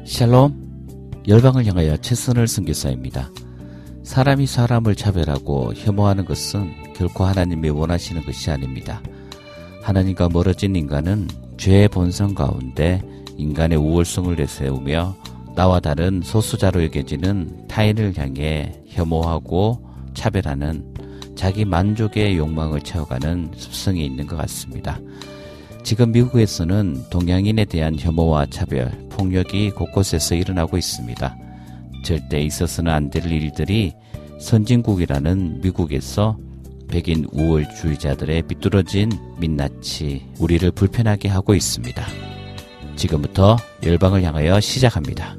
샬롬, 열방을 향하여 최선을 선교사입니다. 사람이 사람을 차별하고 혐오하는 것은 결코 하나님이 원하시는 것이 아닙니다. 하나님과 멀어진 인간은 죄의 본성 가운데 인간의 우월성을 내세우며 나와 다른 소수자로 여겨지는 타인을 향해 혐오하고 차별하는 자기 만족의 욕망을 채워가는 습성이 있는 것 같습니다. 지금 미국에서는 동양인에 대한 혐오와 차별, 폭력이 곳곳에서 일어나고 있습니다. 절대 있어서는 안 될 일들이 선진국이라는 미국에서 백인 우월주의자들의 비뚤어진 민낯이 우리를 불편하게 하고 있습니다. 지금부터 열방을 향하여 시작합니다.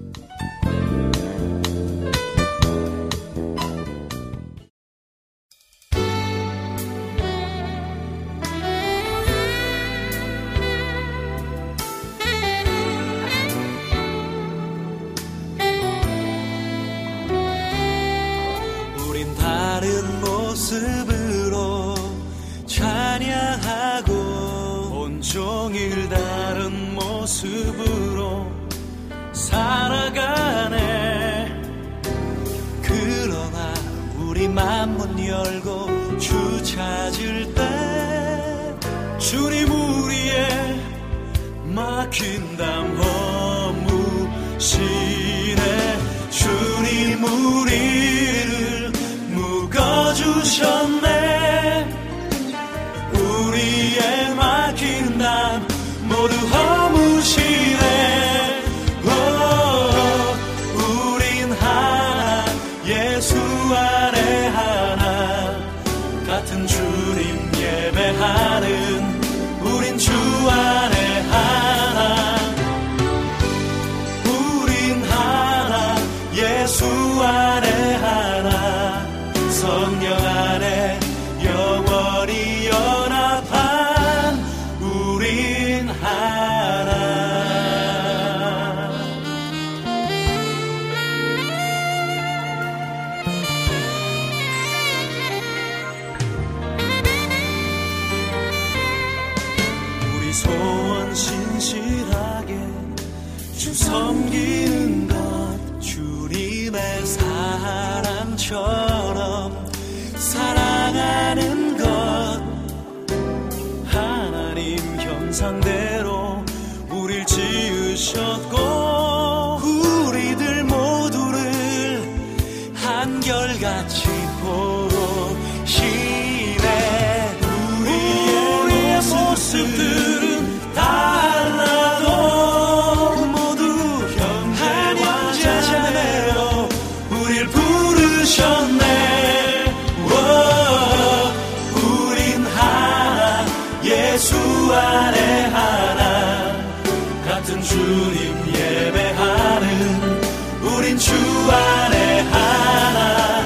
모습으로 찬양하고 온종일 다른 모습으로 살아가네. 그러나 우리 맘문 열고 주 찾을 때 주님 우리의 막힌 담 허무시네. 주님 우리를 묶어주셨네. 우리의 막힌 담 모두 허무시네. 우린 하나, 예수 안에 하나, 같은 주님 예배하는 우린 주 안에 하나. 우린 하나, 예수 안에 하나, 성령 안에 영원히 연합한 우린 하나. 우리 소원 신실하게 주 섬기는 것, 주님의 사랑처럼 사랑하는 것, 하나님 형상대로 우릴 지으셨고 우리들 모두를 한결같이 보시네. 우리의 모습들은 달라도 모두 형제와 자매로 우릴 부르셨네. 예수 안에 하나, 같은 주님 예배하는 우린 주 안에 하나.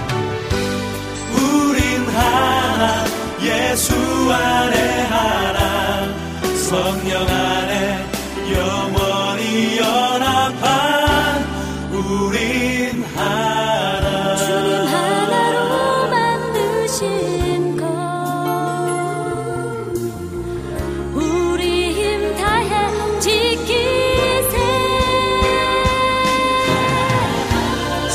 우린 하나, 예수 안에 하나, 성령 안에 영원히 연합한 우린 하나. 주님 하나로 만드신 지키세.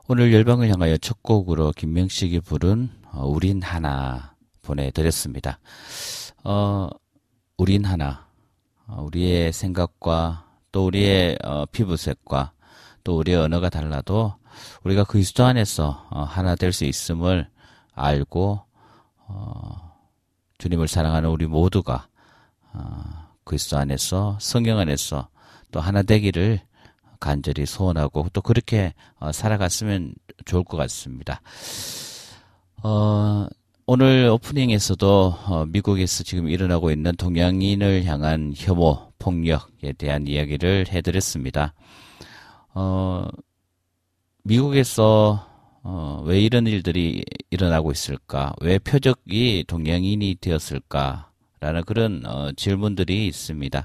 오늘 열방을 향하여 첫 곡으로 김명식이 부른 우린 하나 보내드렸습니다. 우린 하나, 우리의 생각과 또 우리의 피부색과 또 우리의 언어가 달라도 우리가 그리스도 안에서 하나 될 수 있음을 알고 주님을 사랑하는 우리 모두가 그리스도 안에서 성령 안에서 또 하나 되기를 간절히 소원하고 또 그렇게 살아갔으면 좋을 것 같습니다. 오늘 오프닝에서도 미국에서 지금 일어나고 있는 동양인을 향한 혐오, 폭력에 대한 이야기를 해드렸습니다. 미국에서 왜 이런 일들이 일어나고 있을까? 왜 표적이 동양인이 되었을까?라는 그런 질문들이 있습니다.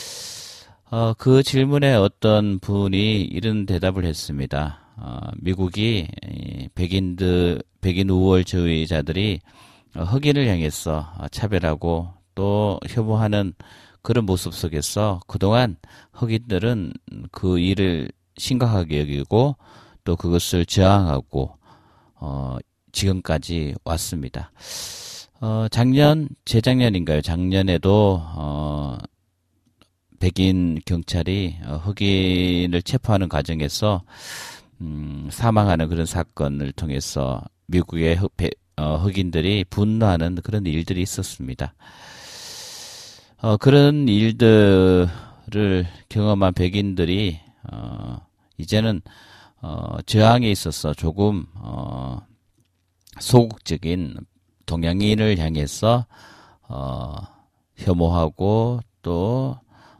그 질문에 어떤 분이 이런 대답을 했습니다. 미국이 백인 우월주의자들이 흑인을 향해서 차별하고 또 혐오하는 그런 모습 속에서 그동안 흑인들은 그 일을 심각하게 여기고 또 그것을 저항하고 지금까지 왔습니다. 재작년인가요? 작년에도 백인 경찰이 흑인을 체포하는 과정에서 사망하는 그런 사건을 통해서 미국의 흑인들이 분노하는 그런 일들이 있었습니다. 그런 일들을 경험한 백인들이 이제는 저항에 있어서 조금 소극적인 동양인을 향해서 혐오하고 또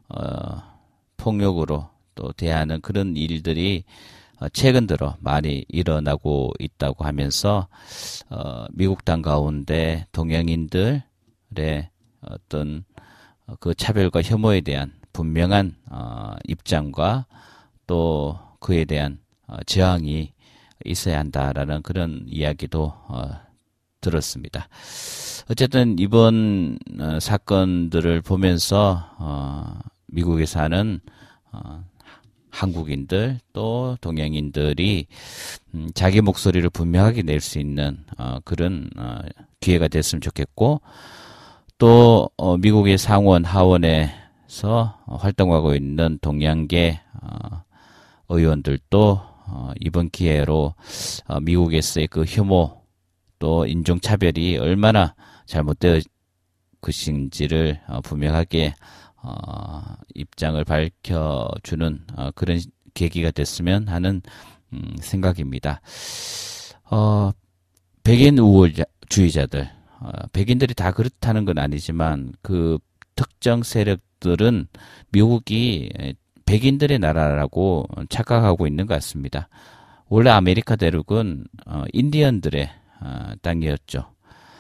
폭력으로 또 대하는 그런 일들이 최근 들어 많이 일어나고 있다고 하면서 미국 땅 가운데 동양인들의 어떤 그 차별과 혐오에 대한 분명한 입장과 또 그에 대한 저항이 있어야 한다라는 그런 이야기도 들었습니다. 어쨌든 이번 사건들을 보면서 미국에 사는 한국인들 또 동양인들이 자기 목소리를 분명하게 낼 수 있는 그런 기회가 됐으면 좋겠고 또 미국의 상원 하원에서 활동하고 있는 동양계 의원들도 이번 기회로 미국에서의 그 혐오 또 인종차별이 얼마나 잘못된 것인지를 분명하게 입장을 밝혀주는 그런 계기가 됐으면 하는 생각입니다. 백인 우월주의자들, 백인들이 다 그렇다는 건 아니지만 그 특정 세력들은 미국이 백인들의 나라라고 착각하고 있는 것 같습니다. 원래 아메리카 대륙은 인디언들의 땅이었죠.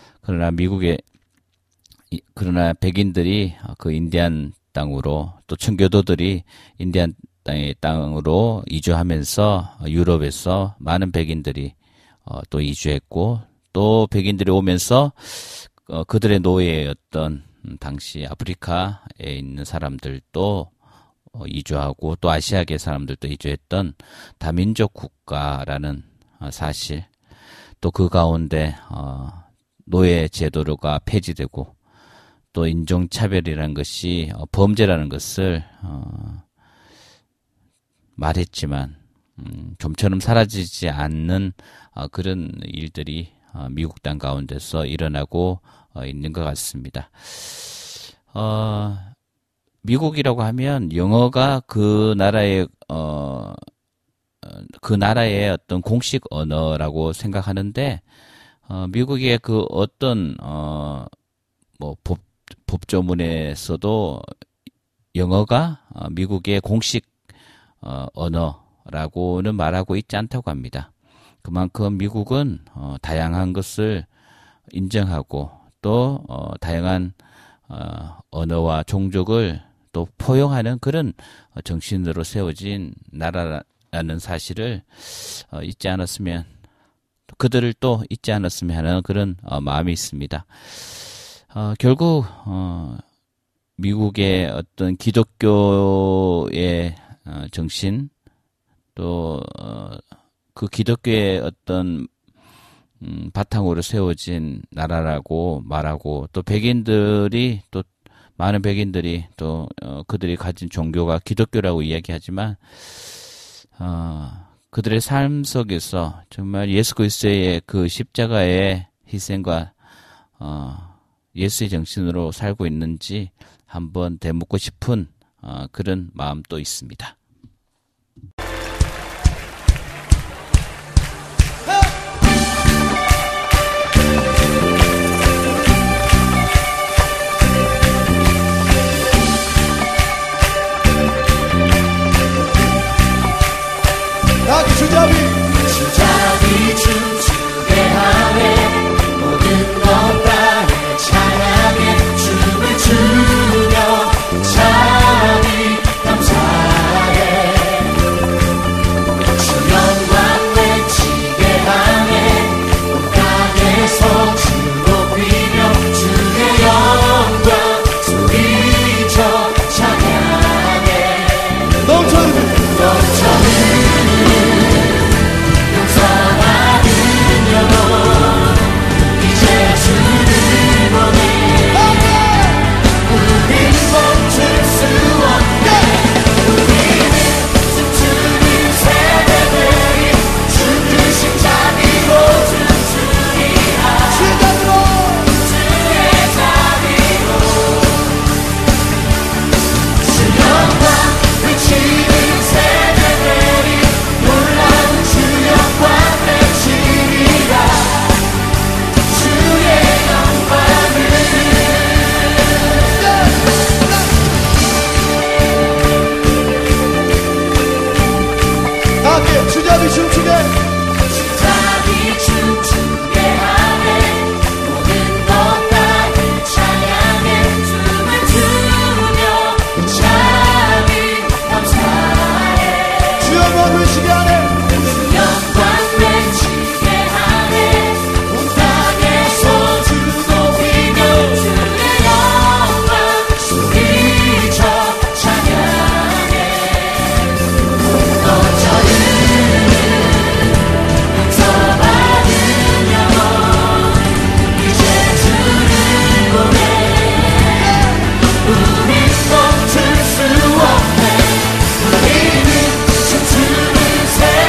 그러나 백인들이 그 인디안 땅으로 또 청교도들이 인디안 땅으로 이주하면서 유럽에서 많은 백인들이 또 이주했고 또 백인들이 오면서 그들의 노예였던 당시 아프리카에 있는 사람들도 이주하고 또 아시아계 사람들도 이주했던 다민족 국가라는 사실 또 그 가운데 노예 제도가 폐지되고 또 인종차별이라는 것이 범죄라는 것을 말했지만 좀처럼 사라지지 않는 그런 일들이 미국 땅 가운데서 일어나고 있는 것 같습니다. 미국이라고 하면 영어가 그 나라의 어떤 공식 언어라고 생각하는데 미국의 그 어떤 법조문에서도 영어가 미국의 공식 언어라고는 말하고 있지 않다고 합니다. 그만큼 미국은 다양한 것을 인정하고 또 다양한 언어와 종족을 또 포용하는 그런 정신으로 세워진 나라라는 사실을 잊지 않았으면 그들을 또 잊지 않았으면 하는 그런 마음이 있습니다. 결국 미국의 어떤 기독교의 정신 또 그 기독교의 어떤 바탕으로 세워진 나라라고 말하고, 또 백인들이 또 많은 백인들이 또 그들이 가진 종교가 기독교라고 이야기하지만 그들의 삶 속에서 정말 예수 그리스도의 그 십자가의 희생과 예수의 정신으로 살고 있는지 한번 되묻고 싶은 그런 마음도 있습니다. 주잡이 춤추게 하네 모든 것 다해 찬양해 춤을 추며 자비 감사해 주 영광 외치게 하네 온 땅에서 주 높이며 주의 영광 소리쳐 찬양해 넘쳐는 우리는 춤추는 새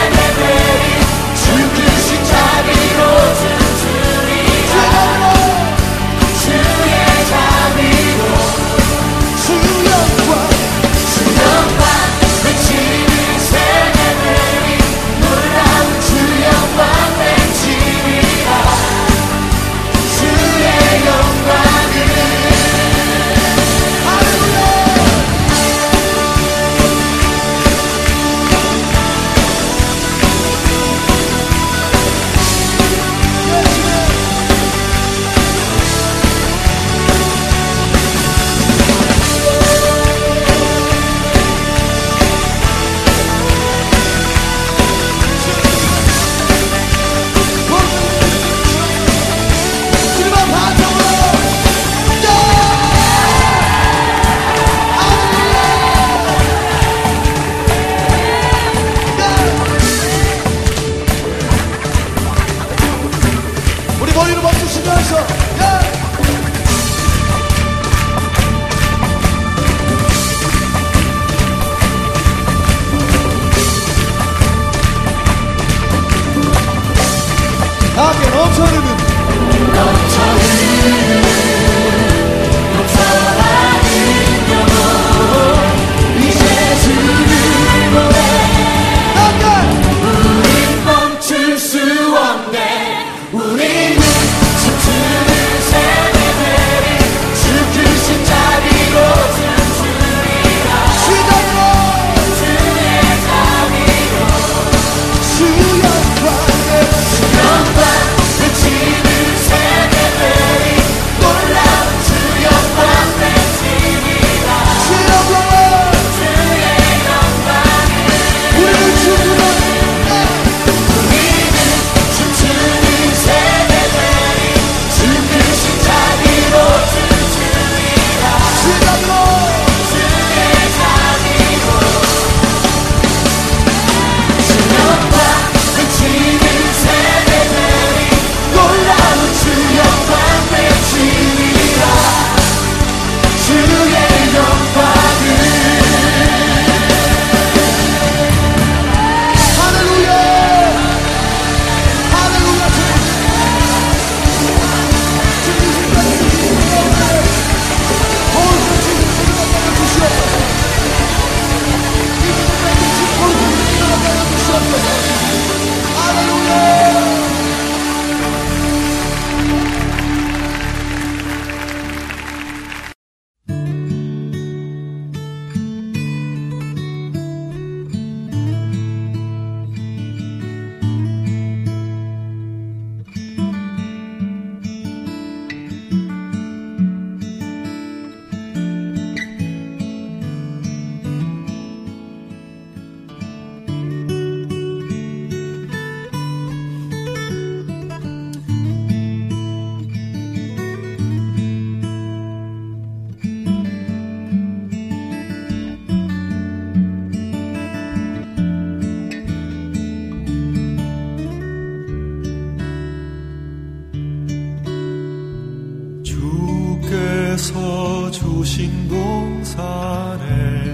신동산에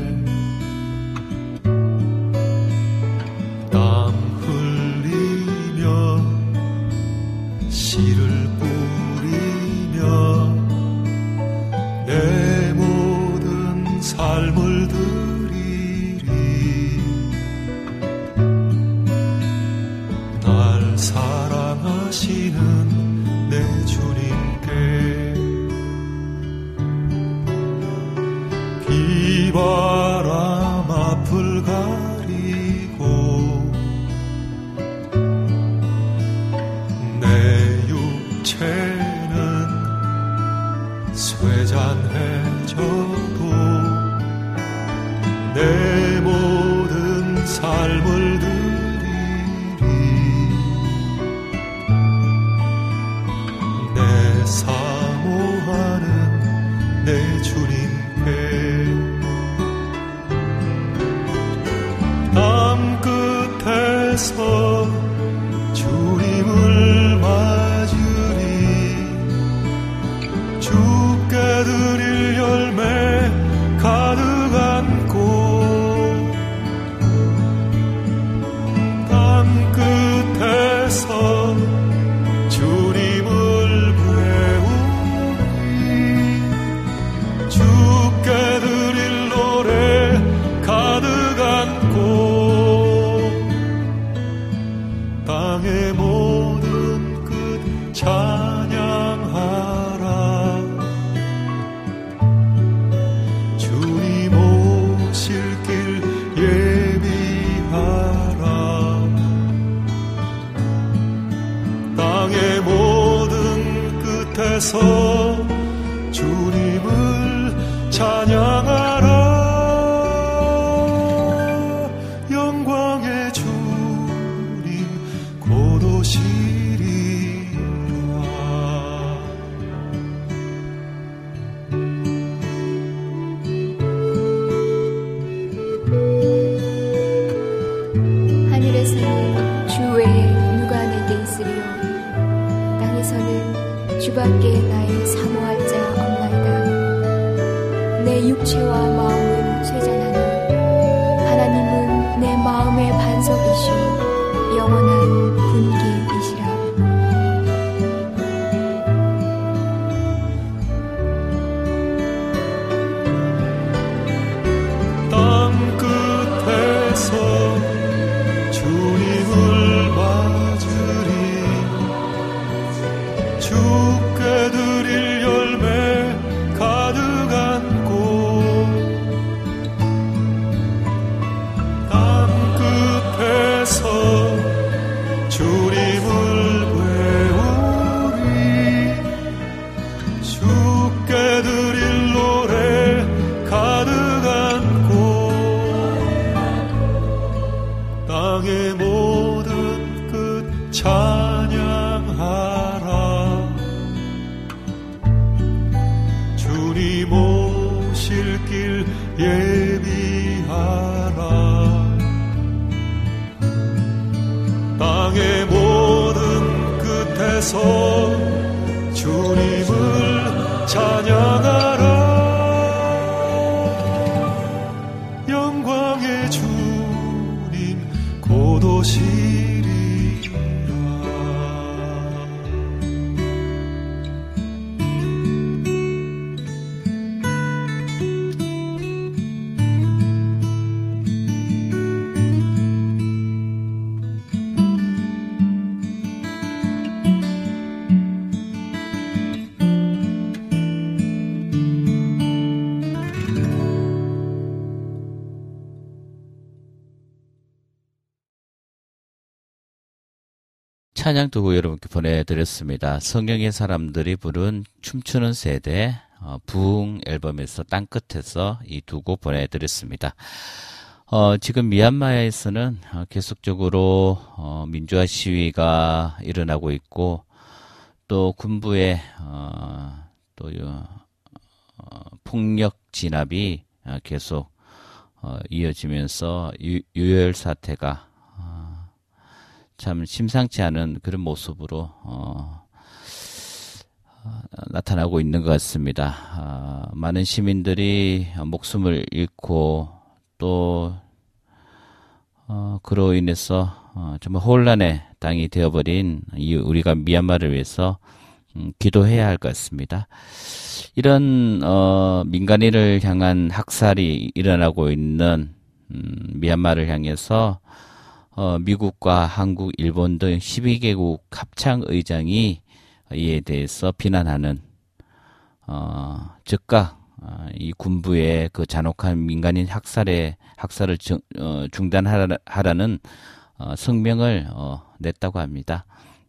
땀 흘리며 씨를 뿌리며 내 모든 삶을 드리리. 날 사랑하시는 내 주님께 비바람 앞을 가리고 내 육체는 쇠잔해져도 내 모든 삶을 드리리. 내 사모하는 내 주님께 땅끝에서 주님을 맞으리. 주께 드릴 열매 가득 안고 땅끝에서 주님을 배우리. 주께 드릴 노래 가득 안고 땅의 모든 끝 찬양하라. 주님 오실 길 예비하라. 땅의 모든 끝에서 주님을 찬양하라. 영광의 주님 곧 오시리라. 하늘에서는 주 외에 누가 내게 있으리요. 땅에서는 주밖에 나의 사모할 자 없나이다. 내 육체와 마음은 쇠잔하나 하나님은 내 마음의 반석이시오 영원한 분기이시라. 땅끝에서 주님을 맞으리. 주께 드릴 열매 가득 안고 땅끝에서 주님을 배우리. 주께 드릴 노래 가득 안고 땅의 모든 끝 찬양하라. 주님 오실 길 예비하라. 땅의 모든 끝에서 주님을 찬양하라. 영광의 주님 곧 오시리라. 찬양 두곡 여러분께 보내드렸습니다. 성경의 사람들이 부른 춤추는 세대 부흥 앨범에서 땅끝에서 이 두 곡 보내드렸습니다. 지금 미얀마에서는 계속적으로 민주화 시위가 일어나고 있고 또 군부의 폭력 진압이 계속 이어지면서 유혈 사태가 참 심상치 않은 그런 모습으로 나타나고 있는 것 같습니다. 많은 시민들이 목숨을 잃고 또 그로 인해서 정말 혼란의 땅이 되어버린 우리가 미얀마를 위해서 기도해야 할 것 같습니다. 이런 민간인을 향한 학살이 일어나고 있는 미얀마를 향해서 미국과 한국, 일본 등 12개국 합창의장이 이에 대해서 비난하는 즉각 이 군부의 그 잔혹한 민간인 학살을 중단하라는 성명을 냈다고 합니다.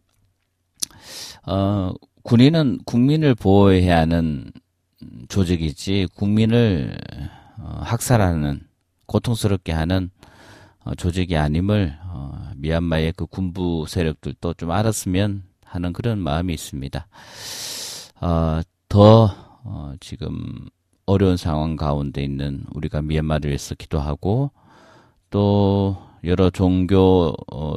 군인은 국민을 보호해야 하는 조직이지 국민을 학살하는, 고통스럽게 하는 조직이 아님을 미얀마의 그 군부 세력들도 좀 알았으면 하는 그런 마음이 있습니다. 지금 어려운 상황 가운데 있는 우리가 미얀마를 위해서 기도하고 또 여러 종교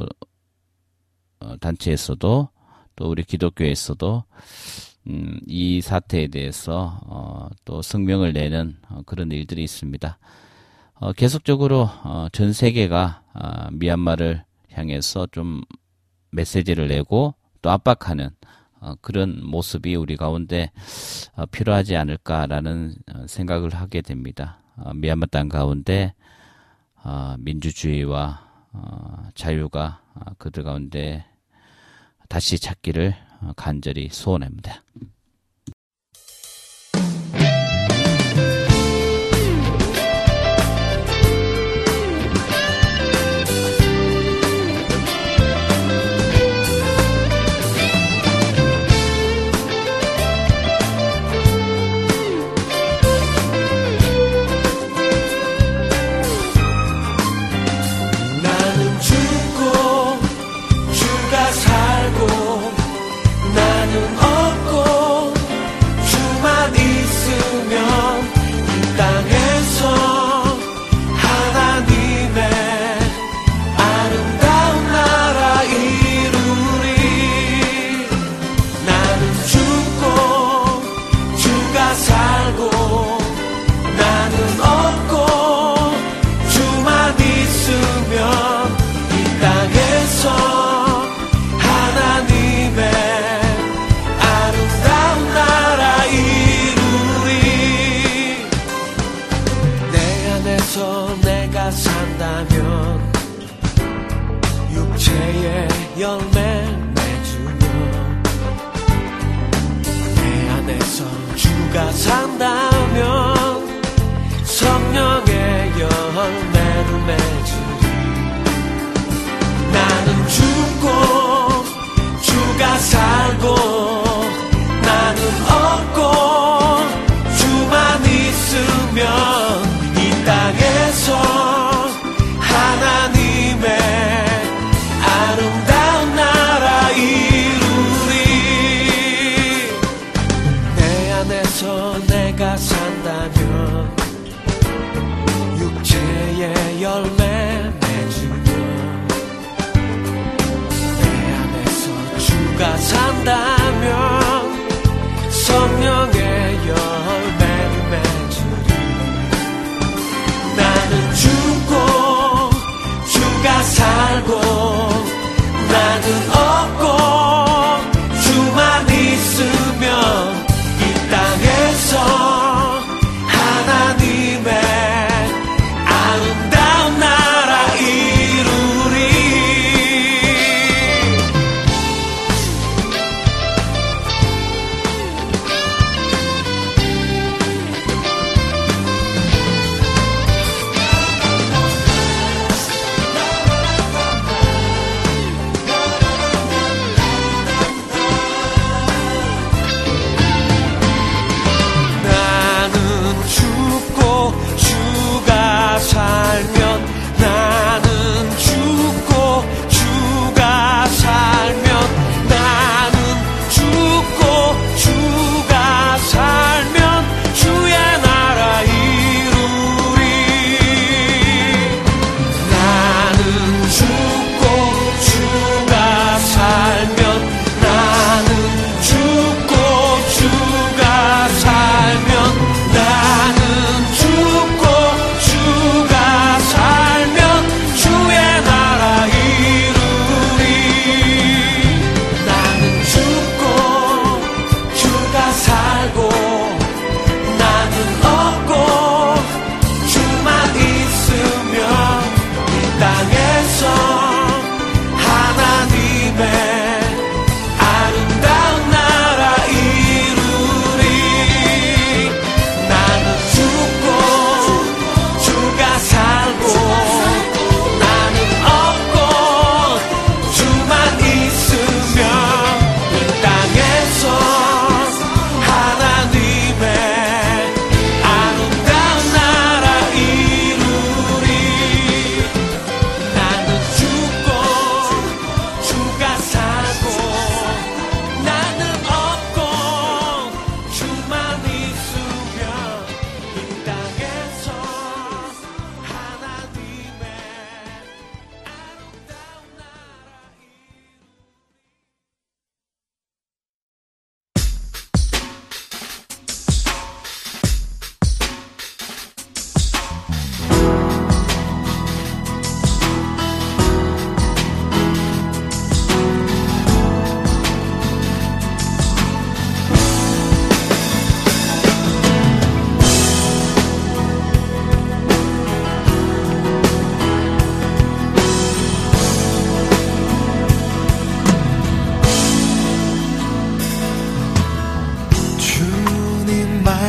단체에서도 또 우리 기독교에서도 이 사태에 대해서 또 성명을 내는 그런 일들이 있습니다. 계속적으로 전 세계가 미얀마를 향해서 좀 메시지를 내고 또 압박하는 그런 모습이 우리 가운데 필요하지 않을까라는 생각을 하게 됩니다. 미얀마 땅 가운데 민주주의와 자유가 그들 가운데 다시 찾기를 간절히 소원합니다.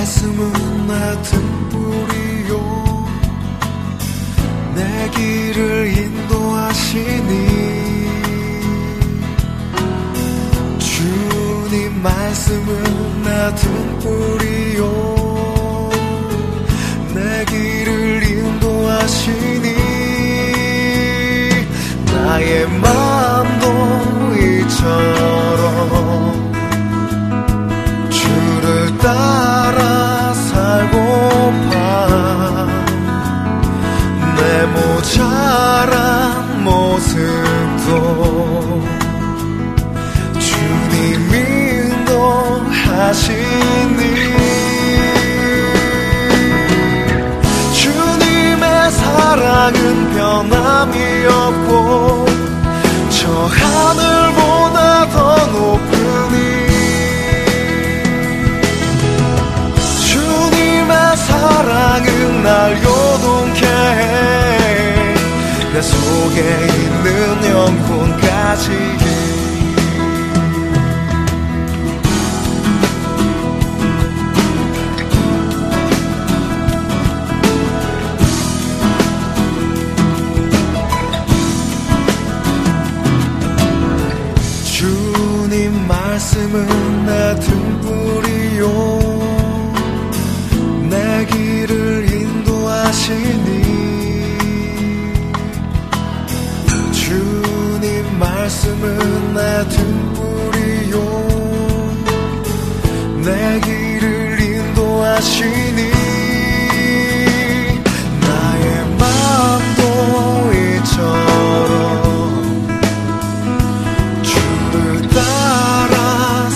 말씀은 내 등불이요 내 길을 인도하시니 주님 말씀은 내 등불이요 내 길을 인도하시니 나의 마음도 이처럼 주를 따라 살고파 내 모자란 모습도 주님 인도하시니 주님의 사랑은 변함이 없고 저 하늘보다 더 높으니 주님의 사랑은 날 요동케 해 내 속에 있는 영혼까지 주님 말씀은 내 등불이요 내 길을 인도하시니 주님 말씀은 내 등불이요 내 길을 인도하시니 나의 마음도 이처럼 주를 따라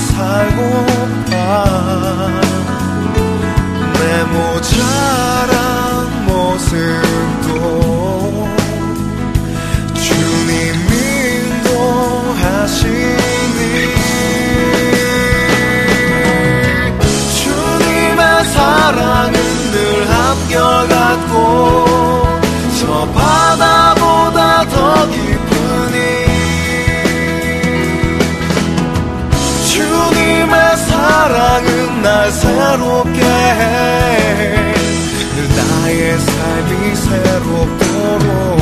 살고파 내 모자란 모습도 주님 인도하시니 주님의 사랑은 늘 한결같고 저 바다보다 더 깊으니 주님의 사랑은 날 새롭게 해 늘 나의 삶이 새롭도록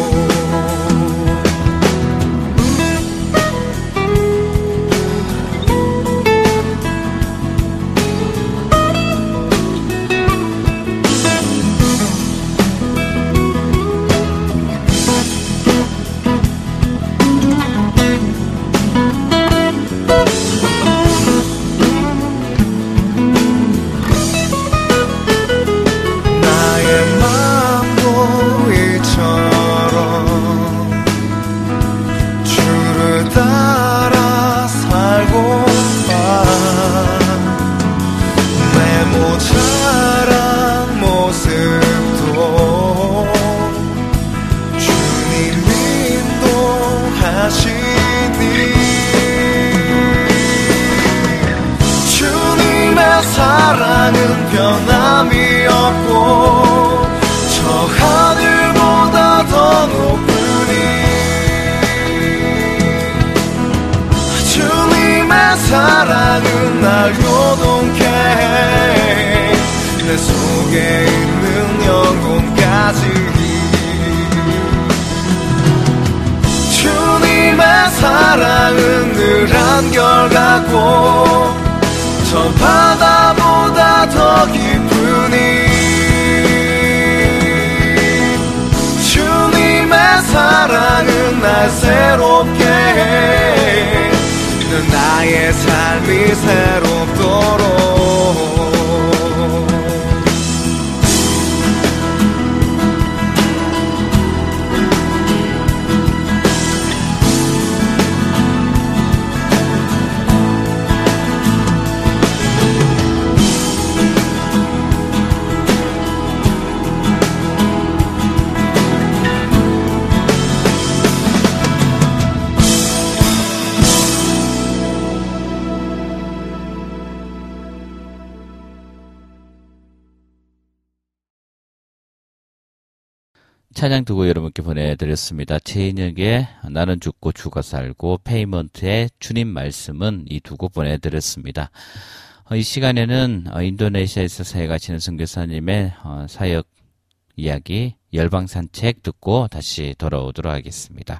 사랑은 변함이 없고 저 하늘보다 더 높으니 주님의 사랑은 날 요동케 해 내 속에 있는 영혼까지 주님의 사랑은 늘 한결같고 저 바다보다 더 깊으니 주님의 사랑은 날 새롭게 해 늘 나의 삶이 새롭도록 찬양 두고 여러분께 보내드렸습니다. 최인혁의 나는 죽고 주가 살고 페이먼트의 주님 말씀은 이 두 곡 보내드렸습니다. 이 시간에는 인도네시아에서 사역 하시는 선교사님의 사역 이야기 열방산책 듣고 다시 돌아오도록 하겠습니다.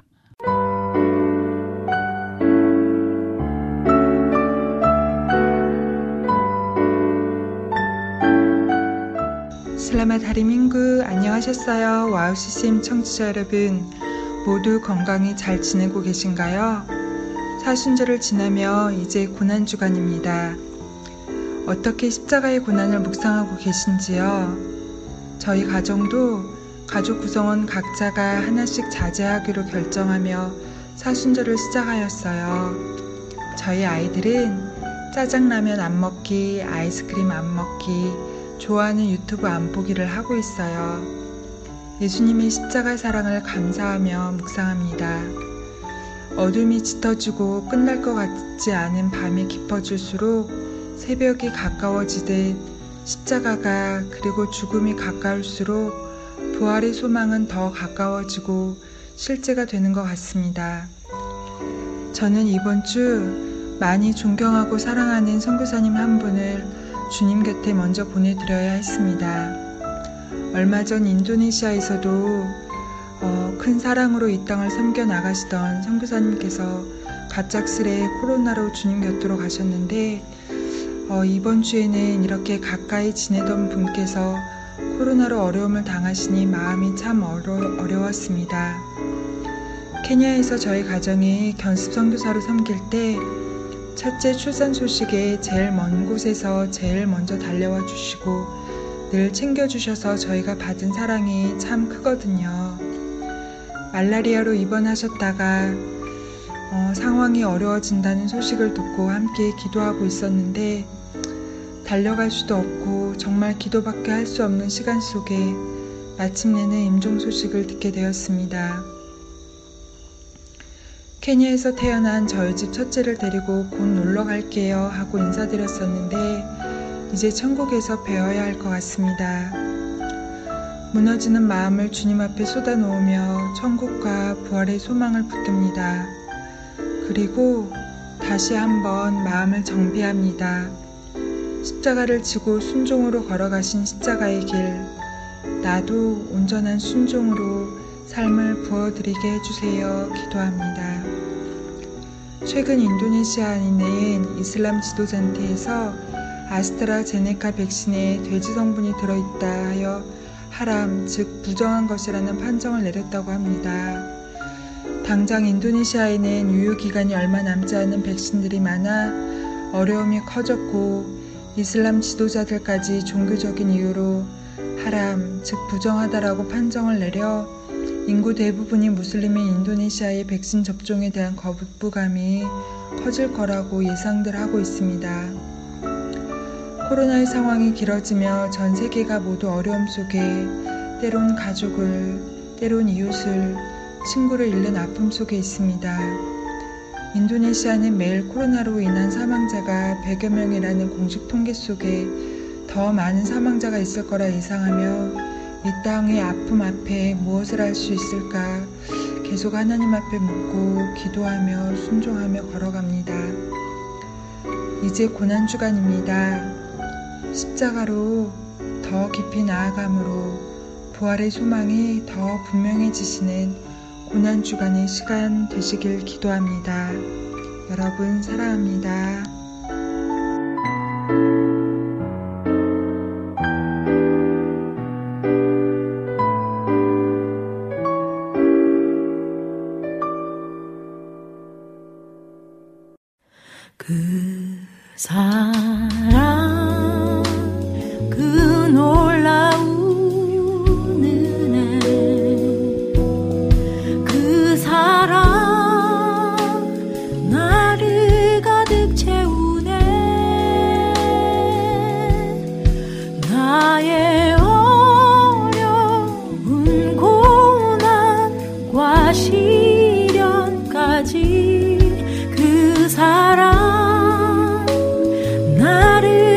슬라맛 하리 민구, 안녕하셨어요. 와우 CCM 청취자 여러분, 모두 건강히 잘 지내고 계신가요? 사순절을 지나며 이제 고난주간입니다. 어떻게 십자가의 고난을 묵상하고 계신지요? 저희 가정도 가족 구성원 각자가 하나씩 자제하기로 결정하며 사순절을 시작하였어요. 저희 아이들은 짜장라면 안 먹기, 아이스크림 안 먹기, 좋아하는 유튜브 안 보기를 하고 있어요. 예수님의 십자가 사랑을 감사하며 묵상합니다. 어둠이 짙어지고 끝날 것 같지 않은 밤이 깊어질수록 새벽이 가까워지듯 십자가가 그리고 죽음이 가까울수록 부활의 소망은 더 가까워지고 실제가 되는 것 같습니다. 저는 이번 주 많이 존경하고 사랑하는 선교사님 한 분을 주님 곁에 먼저 보내드려야 했습니다. 얼마 전 인도네시아에서도 큰 사랑으로 이 땅을 섬겨 나가시던 선교사님께서 갑작스레 코로나로 주님 곁으로 가셨는데 이번 주에는 이렇게 가까이 지내던 분께서 코로나로 어려움을 당하시니 마음이 참 어려웠습니다. 케냐에서 저희 가정이 견습 선교사로 섬길 때 첫째 출산 소식에 제일 먼 곳에서 제일 먼저 달려와 주시고 늘 챙겨주셔서 저희가 받은 사랑이 참 크거든요. 말라리아로 입원하셨다가 상황이 어려워진다는 소식을 듣고 함께 기도하고 있었는데 달려갈 수도 없고 정말 기도밖에 할 수 없는 시간 속에 마침내는 임종 소식을 듣게 되었습니다. 케냐에서 태어난 저희 집 첫째를 데리고 곧 놀러 갈게요 하고 인사드렸었는데 이제 천국에서 뵈어야 할 것 같습니다. 무너지는 마음을 주님 앞에 쏟아놓으며 천국과 부활의 소망을 붙듭니다. 그리고 다시 한번 마음을 정비합니다. 십자가를 지고 순종으로 걸어가신 십자가의 길, 나도 온전한 순종으로 삶을 부어드리게 해주세요. 기도합니다. 최근 인도네시아 내인 이슬람 지도자한테에서 아스트라제네카 백신에 돼지 성분이 들어있다 하여 하람, 즉 부정한 것이라는 판정을 내렸다고 합니다. 당장 인도네시아에는 유효기간이 얼마 남지 않은 백신들이 많아 어려움이 커졌고 이슬람 지도자들까지 종교적인 이유로 하람, 즉 부정하다라고 판정을 내려 인구 대부분이 무슬림인 인도네시아의 백신 접종에 대한 거부감이 커질 거라고 예상들 하고 있습니다. 코로나의 상황이 길어지며 전 세계가 모두 어려움 속에 때론 가족을, 때론 이웃을, 친구를 잃는 아픔 속에 있습니다. 인도네시아는 매일 코로나로 인한 사망자가 100여 명이라는 공식 통계 속에 더 많은 사망자가 있을 거라 예상하며 이 땅의 아픔 앞에 무엇을 할 수 있을까 계속 하나님 앞에 묻고 기도하며 순종하며 걸어갑니다. 이제 고난주간입니다. 십자가로 더 깊이 나아감으로 부활의 소망이 더 분명해지시는 고난주간의 시간 되시길 기도합니다. 여러분 사랑합니다. 그 사랑 그 놀라운 은혜 그 사랑 나를 가득 채우네 나의 어려운 고난과 시련까지 그 사랑 나를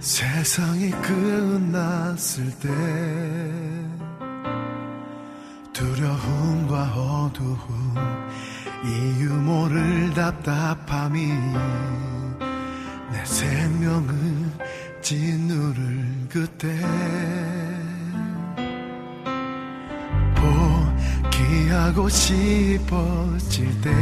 세상이 끝났을 때 두려움과 어두움 이유 모를 답답함이 내 생명을 짓누를 그때 포기하고 싶어질 때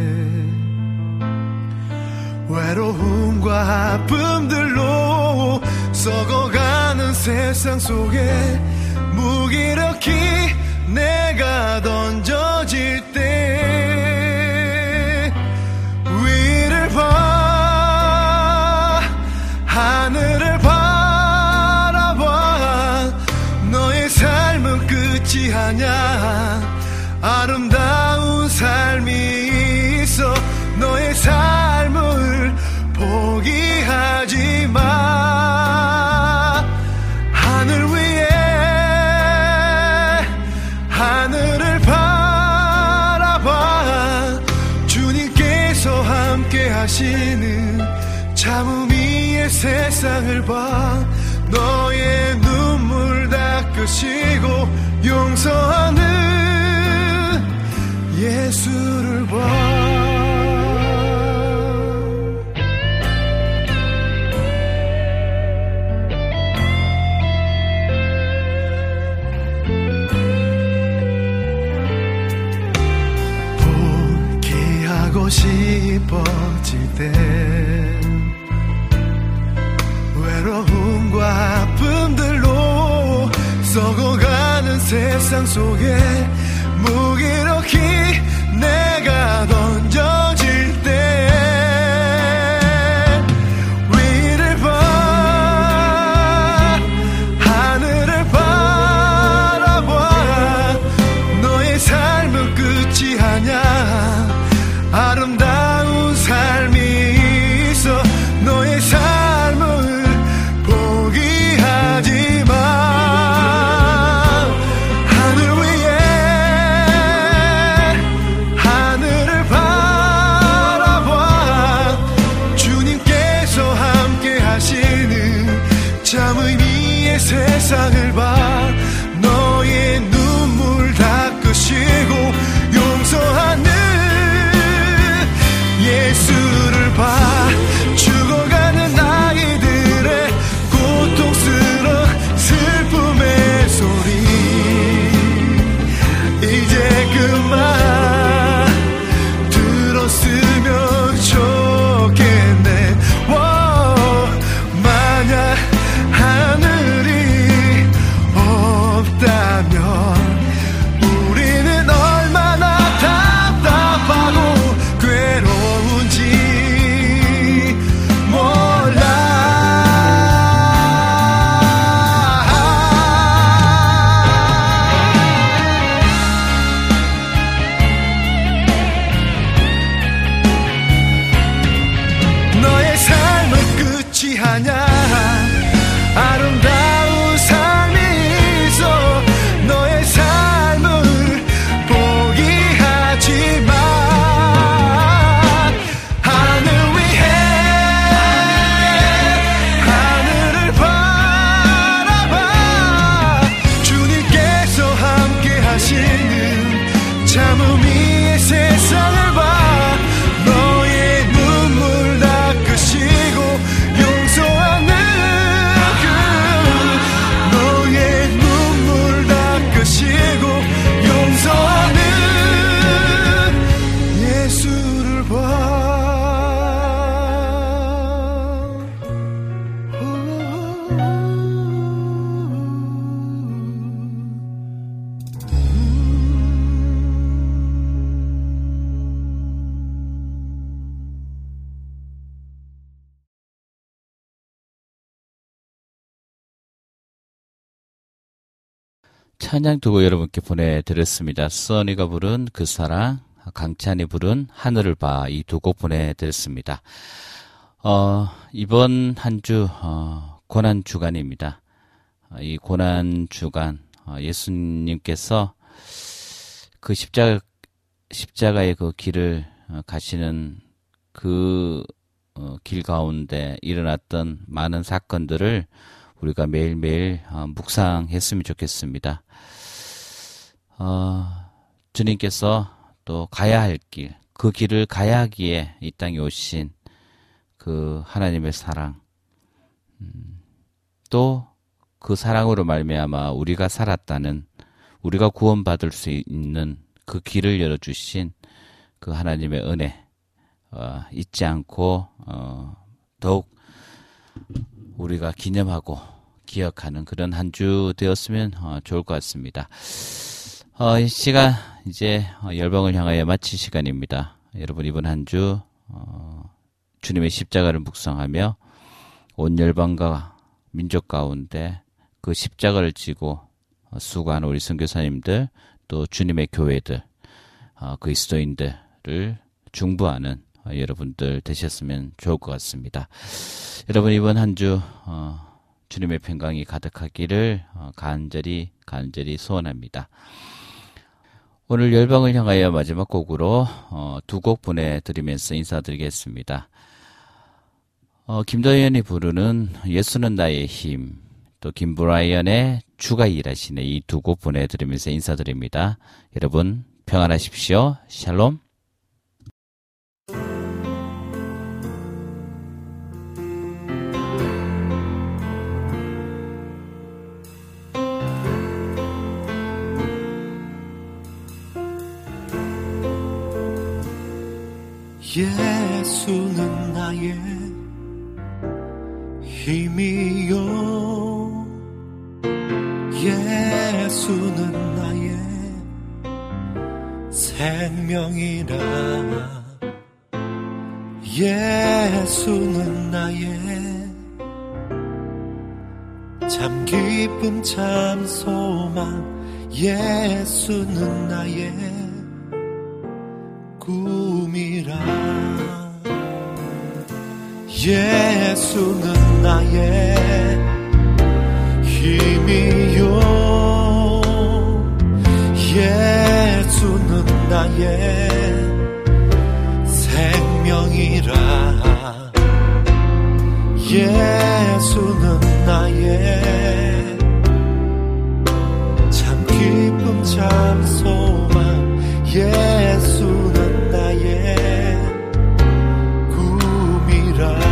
외로움과 아픔들로 썩어가는 세상 속에 무기력히 내가 던져질 때 위를 봐 하늘을 바라봐 너의 삶은 끝이 아냐 아름다운 삶이 있어 너의 삶을 포기하지 마 하늘 위에 하늘을 바라봐 주님께서 함께 하시는 참음 위의 세상을 봐 너의 눈물 닦으시고 용서하는 예수를 봐 싶어질 때 외로움과 아픔들로 썩어가는 세상 속에 무기력히 내가 던져질 때 위를 봐 하늘을 바라봐 너의 삶은 끝이 아냐 아름다운 삶이 있어 너의 삶을 포기하지 마 하늘 위에 하늘을 바라봐 주님께서 함께 하시는 참 의미의 세상을 봐 너의 눈물 닦으시고 용서하는 예수를 봐 죽어가는 아이들의 고통스러운 슬픔의 소리 이제 그만 들었으면 좋겠네 만약 하늘이 없다면 우리는 얼마나 답답하고 아름다운 삶이 있어 너의 삶을 포기하지 마 하늘 위에 하늘을 바라봐 주님께서 함께 하시는 참 의미의 세상을 봐 너의 눈물 닦으시고 용서하는 너의 눈물 닦으시고 용서하는 예수를 봐 찬양 두고 여러분께 보내드렸습니다. 써니가 부른 그 사랑, 강찬이 부른 하늘을 봐 이 두 곡 보내드렸습니다. 이번 한 주 고난 주간입니다. 이 고난 주간 예수님께서 그 십자가의 그 길을 가시는 그 길 가운데 일어났던 많은 사건들을 우리가 매일매일 묵상했으면 좋겠습니다. 주님께서 또 가야 할 길, 그 길을 가야 하기에 이 땅에 오신 그 하나님의 사랑, 또 그 사랑으로 말미암아 우리가 살았다는, 우리가 구원받을 수 있는 그 길을 열어주신 그 하나님의 은혜, 잊지 않고 더욱 우리가 기념하고 기억하는 그런 한 주 되었으면 좋을 것 같습니다. 이 시간 이제 열방을 향하여 마칠 시간입니다. 여러분 이번 한 주 주님의 십자가를 묵상하며 온 열방과 민족 가운데 그 십자가를 지고 수고하는 우리 선교사님들, 또 주님의 교회들, 그리스도인들을 중보하는 여러분들 되셨으면 좋을 것 같습니다. 여러분 이번 한 주 주님의 평강이 가득하기를 간절히 소원합니다. 오늘 열방을 향하여 마지막 곡으로 두 곡 보내드리면서 인사드리겠습니다. 김도현이 부르는 예수는 나의 힘, 또 김브라이언의 주가 일하시네, 이 두 곡 보내드리면서 인사드립니다. 여러분 평안하십시오. 샬롬. 예수는 나의 힘이요, 예수는 나의 생명이라, 예수는 나의 참 기쁨 참 소망, 예수는 나의 꿈이라, 예수는 나의 힘이요, 예수는 나의 생명이라, 예수는 나의 참 기쁨 참 소망, 예수는 나의 꿈이라.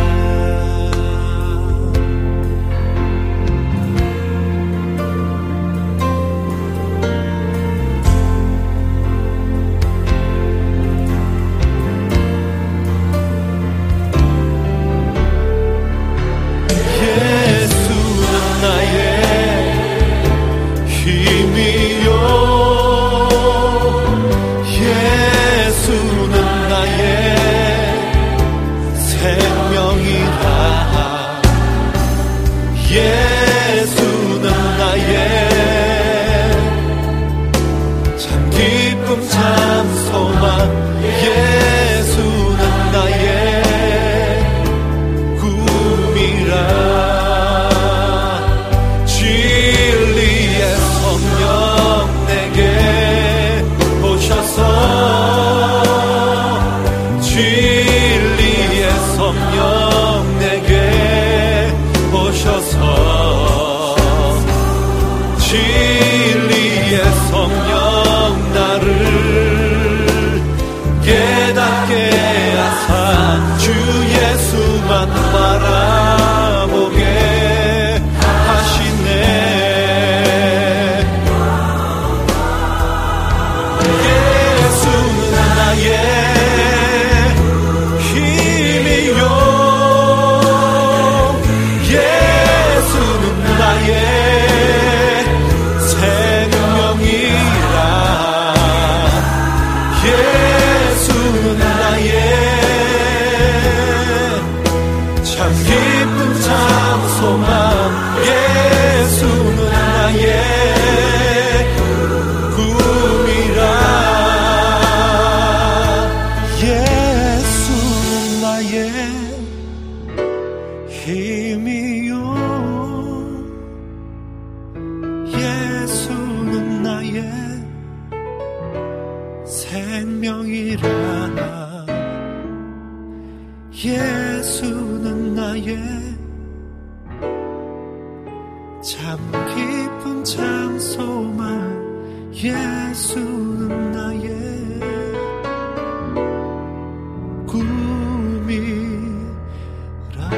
예수는 나의 참 깊은 장소만 예수는 나의 꿈이라.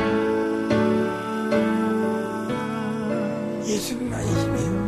예수는 나의 힘이요.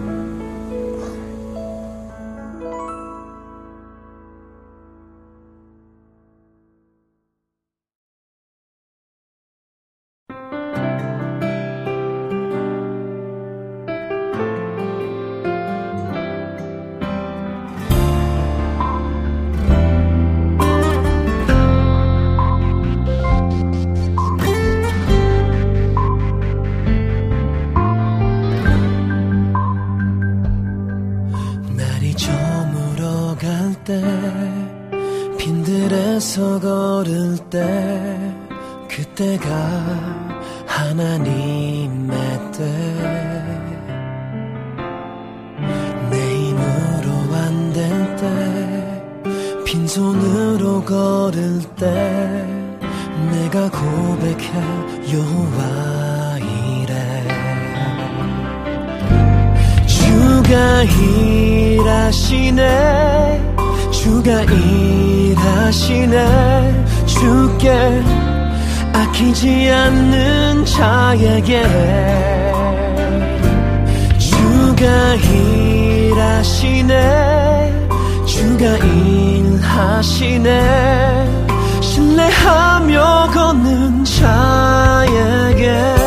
빈들에서 걸을 때 그때가 하나님의 때 내 힘으로 안 될 때 빈손으로 걸을 때 내가 고백해 여호와 이래. 주가 일하시네 주가 일하시네 주께 아끼지 않는 자에게 주가 일하시네 주가 일하시네 신뢰하며 걷는 자에게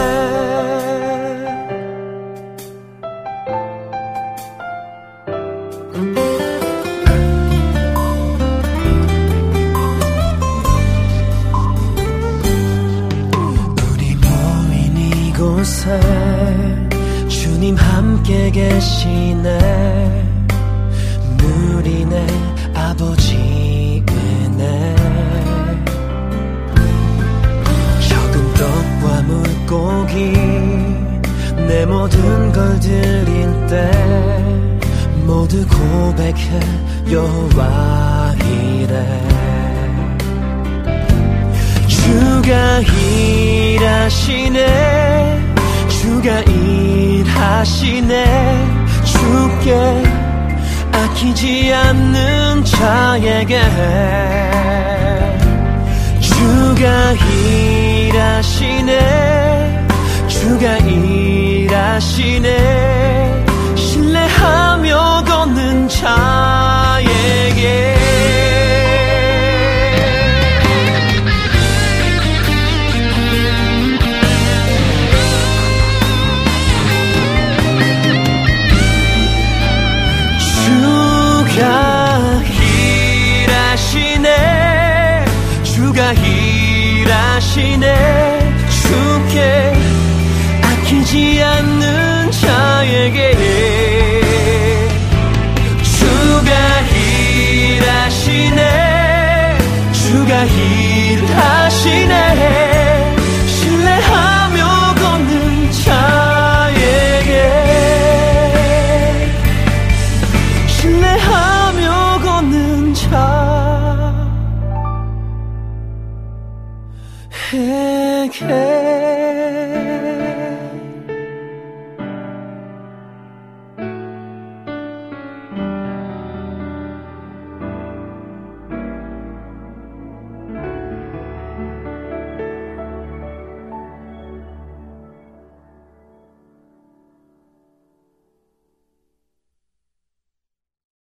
주님 함께 계시네 우리 내 아버지 은혜 적은 떡과 물고기 내 모든 걸 드릴 때 모두 고백해 여호와 이래. 주가 일하시네 주가 일하시네 주께 아끼지 않는 자에게 주가 일하시네 주가 일하시네 신뢰하며 걷는 자에게 주가 일하시네 주께 아끼지 않는 자에게 주가 일하시네 주가 일하시네 신뢰하며 걷는 자에게 신뢰하며 걷는 자에게